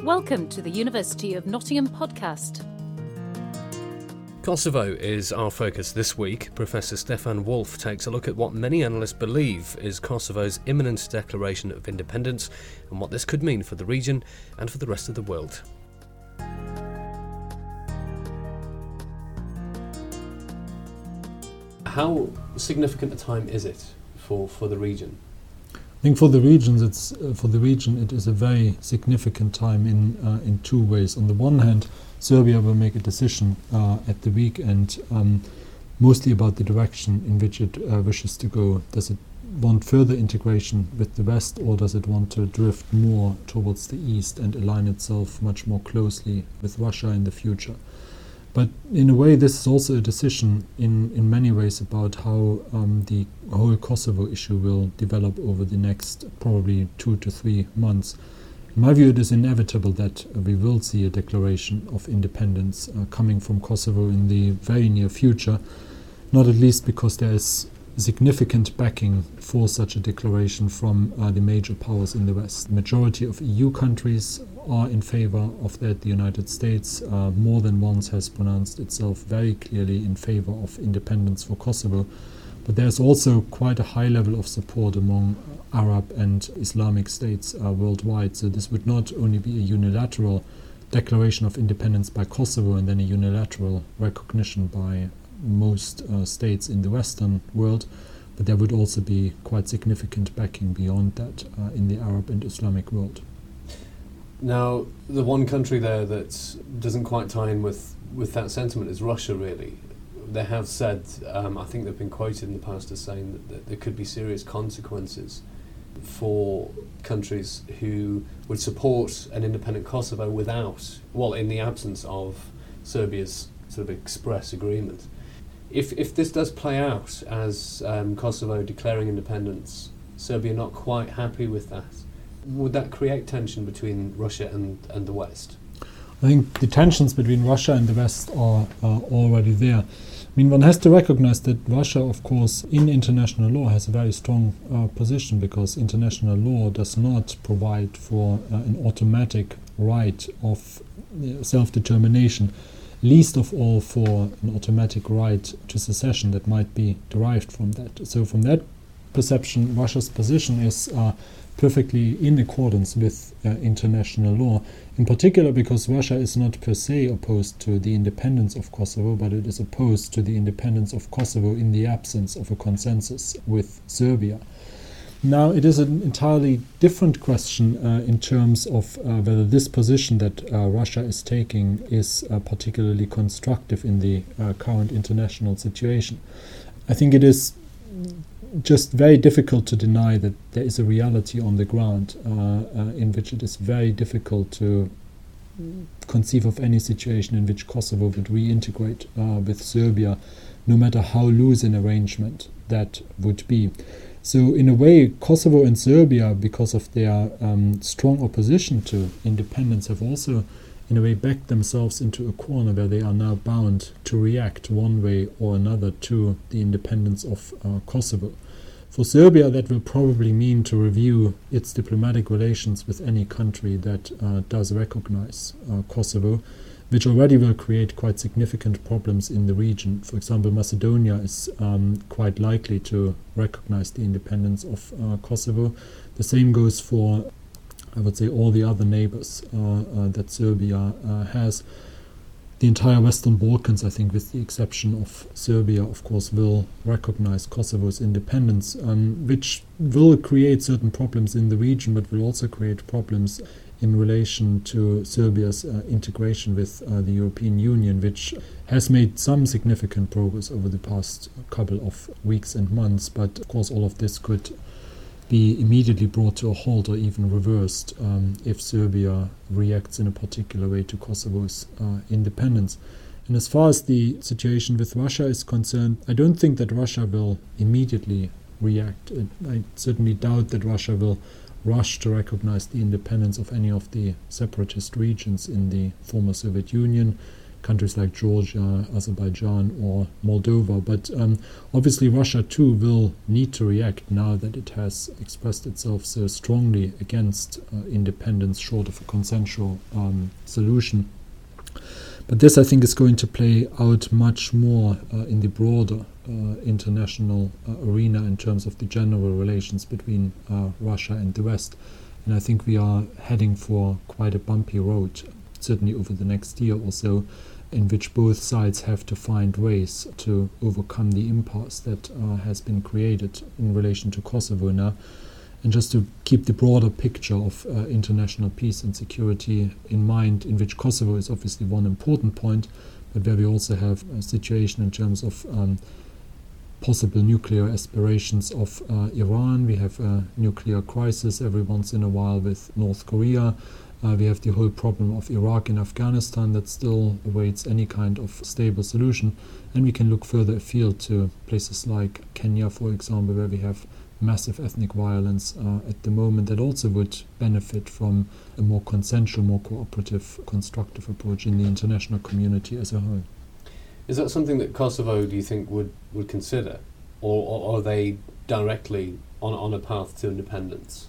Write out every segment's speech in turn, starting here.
Welcome to the University of Nottingham podcast. Kosovo is our focus this week. Professor Stefan Wolf takes a look at what many analysts believe is Kosovo's imminent declaration of independence and what this could mean for the region and for the rest of the world. How significant a time is it for the region? I think for the region, it is a very significant time in two ways. On the one hand, Serbia will make a decision at the weekend, mostly about the direction in which it wishes to go. Does it want further integration with the West, or does it want to drift more towards the East and align itself much more closely with Russia in the future? But in a way, this is also a decision in many ways about how the whole Kosovo issue will develop over the next probably 2 to 3 months. In my view, it is inevitable that we will see a declaration of independence coming from Kosovo in the very near future, not at least because there is significant backing for such a declaration from the major powers in the West. The majority of EU countries are in favor of that. The United States more than once has pronounced itself very clearly in favor of independence for Kosovo. But there's also quite a high level of support among Arab and Islamic states worldwide. So this would not only be a unilateral declaration of independence by Kosovo and then a unilateral recognition by most states in the Western world, but there would also be quite significant backing beyond that in the Arab and Islamic world. Now, the one country there that doesn't quite tie in with that sentiment is Russia, really. They have said, I think they've been quoted in the past as saying that there could be serious consequences for countries who would support an independent Kosovo in the absence of Serbia's sort of express agreement. If this does play out as Kosovo declaring independence, Serbia not quite happy with that, would that create tension between Russia and the West? I think the tensions between Russia and the West are already there. I mean, one has to recognize that Russia, of course, in international law has a very strong position, because international law does not provide for an automatic right of self-determination, least of all for an automatic right to secession that might be derived from that. So from that perception, Russia's position is perfectly in accordance with international law, in particular because Russia is not per se opposed to the independence of Kosovo, but it is opposed to the independence of Kosovo in the absence of a consensus with Serbia. Now, it is an entirely different question in terms of whether this position that Russia is taking is particularly constructive in the current international situation. I think it is just very difficult to deny that there is a reality on the ground in which it is very difficult to conceive of any situation in which Kosovo would reintegrate with Serbia, no matter how loose an arrangement that would be. So in a way, Kosovo and Serbia, because of their strong opposition to independence, have also in a way backed themselves into a corner where they are now bound to react one way or another to the independence of Kosovo. For Serbia, that will probably mean to review its diplomatic relations with any country that does recognize Kosovo, which already will create quite significant problems in the region. For example, Macedonia is quite likely to recognize the independence of Kosovo. The same goes for, I would say, all the other neighbors that Serbia has. The entire Western Balkans, I think, with the exception of Serbia, of course, will recognize Kosovo's independence, which will create certain problems in the region, but will also create problems in relation to Serbia's integration with the European Union, which has made some significant progress over the past couple of weeks and months. But of course, all of this could be immediately brought to a halt or even reversed if Serbia reacts in a particular way to Kosovo's independence. And as far as the situation with Russia is concerned, I don't think that Russia will immediately react. I certainly doubt that Russia will rush to recognize the independence of any of the separatist regions in the former Soviet Union. countries like Georgia, Azerbaijan or Moldova. But obviously Russia too will need to react now that it has expressed itself so strongly against independence short of a consensual solution. But this, I think, is going to play out much more in the broader international arena in terms of the general relations between Russia and the West. And I think we are heading for quite a bumpy road, certainly over the next year or so, in which both sides have to find ways to overcome the impasse that has been created in relation to Kosovo now. And just to keep the broader picture of international peace and security in mind, in which Kosovo is obviously one important point, but where we also have a situation in terms of possible nuclear aspirations of Iran. We have a nuclear crisis every once in a while with North Korea. We have the whole problem of Iraq and Afghanistan that still awaits any kind of stable solution. And we can look further afield to places like Kenya, for example, where we have massive ethnic violence at the moment that also would benefit from a more consensual, more cooperative, constructive approach in the international community as a whole. Is that something that Kosovo, do you think, would consider? Or are they directly on a path to independence?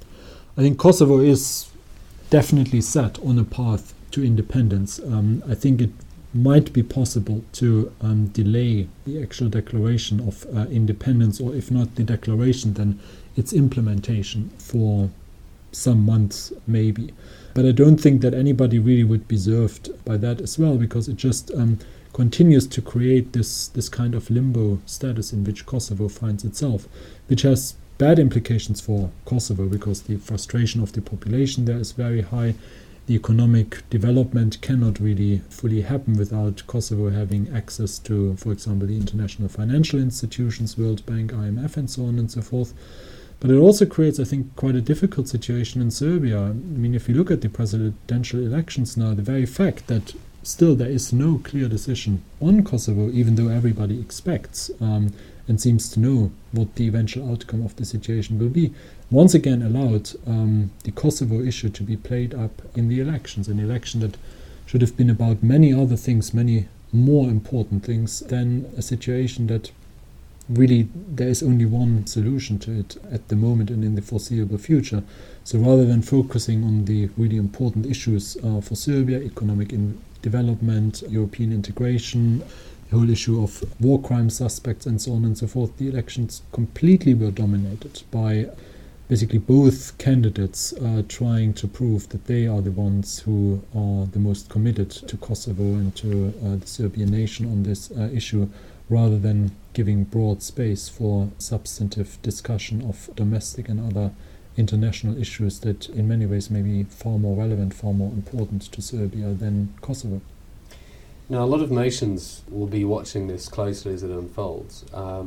I think Kosovo is definitely set on a path to independence. I think it might be possible to delay the actual declaration of independence, or if not the declaration, then its implementation for some months maybe. But I don't think that anybody really would be served by that as well, because it just continues to create this kind of limbo status in which Kosovo finds itself, which has bad implications for Kosovo because the frustration of the population there is very high. The economic development cannot really fully happen without Kosovo having access to, for example, the international financial institutions, World Bank, IMF, and so on and so forth. But it also creates, I think, quite a difficult situation in Serbia. I mean, if you look at the presidential elections now, the very fact that still there is no clear decision on Kosovo, even though everybody expects and seems to know what the eventual outcome of the situation will be, once again allowed the Kosovo issue to be played up in the elections, an election that should have been about many other things, many more important things than a situation that really there is only one solution to it at the moment and in the foreseeable future. So rather than focusing on the really important issues for Serbia, economic development, European integration, the whole issue of war crime suspects and so on and so forth, the elections completely were dominated by basically both candidates trying to prove that they are the ones who are the most committed to Kosovo and to the Serbian nation on this issue, rather than giving broad space for substantive discussion of domestic and other international issues that in many ways may be far more relevant, far more important to Serbia than Kosovo. Now, a lot of nations will be watching this closely as it unfolds.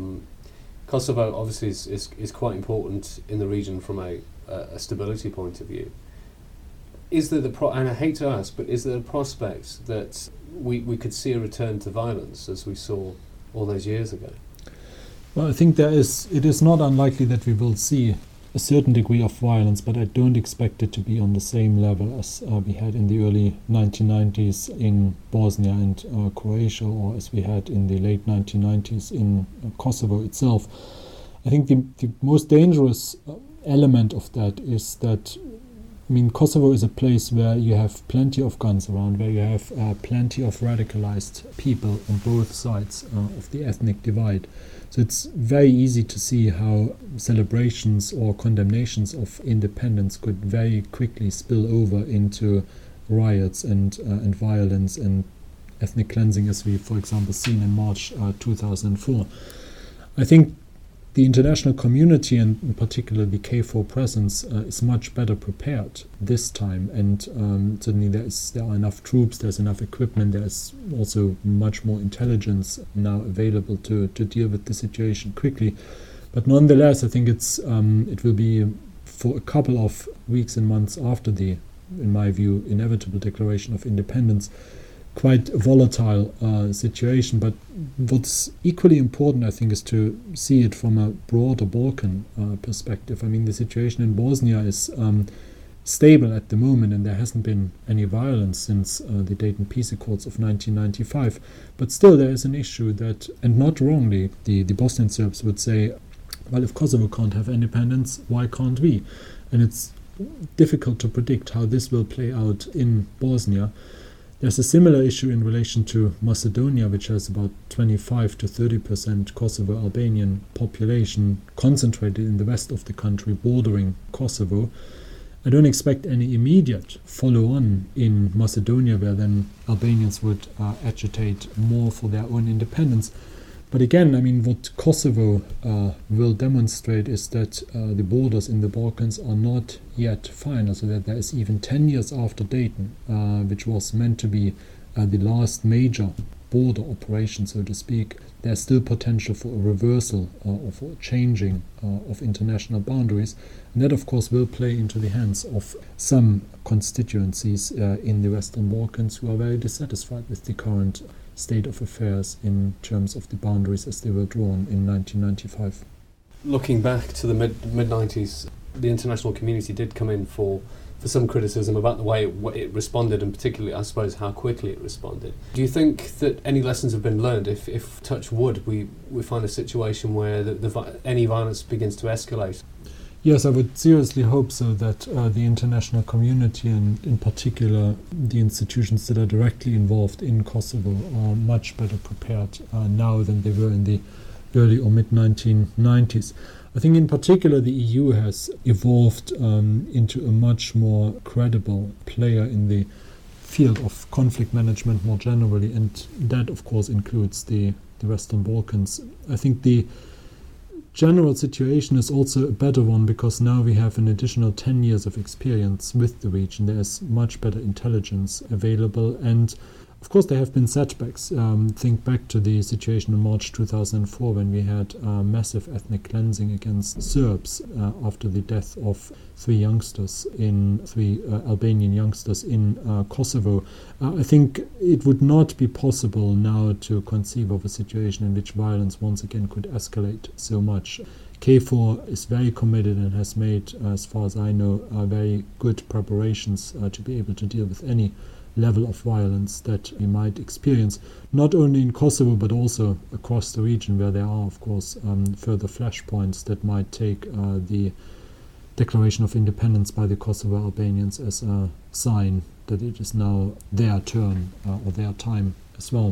Kosovo obviously is quite important in the region from a stability point of view. Is there and I hate to ask, but is there a prospect that we could see a return to violence as we saw all those years ago? Well, I think it is not unlikely that we will see a certain degree of violence, but I don't expect it to be on the same level as we had in the early 1990s in Bosnia and Croatia, or as we had in the late 1990s in Kosovo itself. I think the most dangerous element of that is that, I mean, Kosovo is a place where you have plenty of guns around, where you have plenty of radicalized people on both sides of the ethnic divide. So it's very easy to see how celebrations or condemnations of independence could very quickly spill over into riots and violence and ethnic cleansing, as we, for example, seen in March 2004. I think the international community, and in particular the KFOR presence, is much better prepared this time, and certainly there are enough troops, there's enough equipment, there's also much more intelligence now available to deal with the situation quickly. But nonetheless, I think it will be for a couple of weeks and months after the, in my view, inevitable declaration of independence, quite a volatile situation. But what's equally important, I think, is to see it from a broader Balkan perspective. I mean, the situation in Bosnia is stable at the moment, and there hasn't been any violence since the Dayton Peace Accords of 1995. But still there is an issue that, and not wrongly, the Bosnian Serbs would say, well, if Kosovo can't have independence, why can't we? And it's difficult to predict how this will play out in Bosnia. There's a similar issue in relation to Macedonia, which has about 25 to 30% Kosovo Albanian population concentrated in the west of the country bordering Kosovo. I don't expect any immediate follow-on in Macedonia, where then Albanians would agitate more for their own independence. But again, I mean, what Kosovo will demonstrate is that the borders in the Balkans are not yet final, so that there is even 10 years after Dayton, which was meant to be the last major border operation, so to speak, there's still potential for a reversal or for a changing of international boundaries. And that, of course, will play into the hands of some constituencies in the Western Balkans who are very dissatisfied with the current state of affairs in terms of the boundaries as they were drawn in 1995. Looking back to the mid-90s, the international community did come in for some criticism about the way it responded, and particularly, I suppose, how quickly it responded. Do you think that any lessons have been learned if touch wood, we find a situation where any violence begins to escalate? Yes, I would seriously hope so, that the international community, and in particular the institutions that are directly involved in Kosovo, are much better prepared now than they were in the early or mid-1990s. I think in particular the EU has evolved into a much more credible player in the field of conflict management more generally, and that of course includes the Western Balkans. I think the general situation is also a better one because now we have an additional 10 years of experience with the region. There is much better intelligence available, and of course there have been setbacks. Think back to the situation in March 2004 when we had massive ethnic cleansing against Serbs after the death of three Albanian youngsters in Kosovo. I think it would not be possible now to conceive of a situation in which violence once again could escalate so much. KFOR is very committed and has made, as far as I know, very good preparations to be able to deal with any level of violence that we might experience, not only in Kosovo but also across the region, where there are of course further flashpoints that might take the declaration of independence by the Kosovo Albanians as a sign that it is now their turn or their time as well.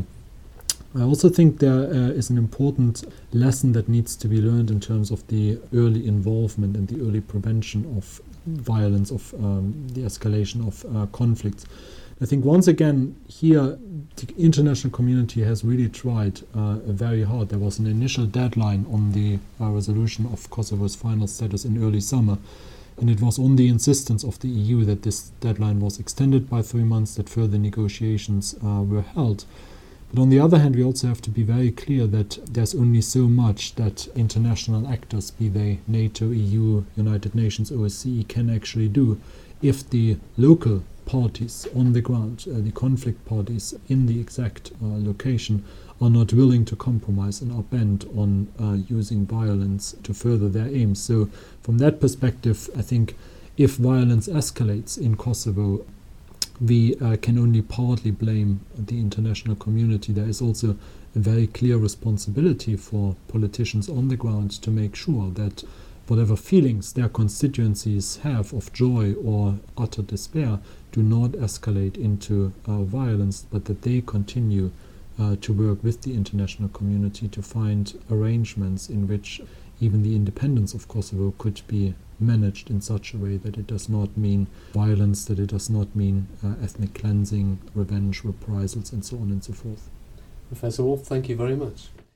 I also think there is an important lesson that needs to be learned in terms of the early involvement and the early prevention of violence, of the escalation of conflicts. I think once again here the international community has really tried very hard. There was an initial deadline on the resolution of Kosovo's final status in early summer, and it was on the insistence of the EU that this deadline was extended by 3 months, that further negotiations were held. But on the other hand, we also have to be very clear that there's only so much that international actors, be they NATO, EU, United Nations, OSCE, can actually do if the local parties on the ground, the conflict parties in the exact location, are not willing to compromise and are bent on using violence to further their aims. So from that perspective, I think if violence escalates in Kosovo, we can only partly blame the international community. There is also a very clear responsibility for politicians on the ground to make sure that whatever feelings their constituencies have of joy or utter despair do not escalate into violence, but that they continue to work with the international community to find arrangements in which even the independence of Kosovo could be managed in such a way that it does not mean violence, that it does not mean ethnic cleansing, revenge, reprisals, and so on and so forth. Professor Wolf, thank you very much.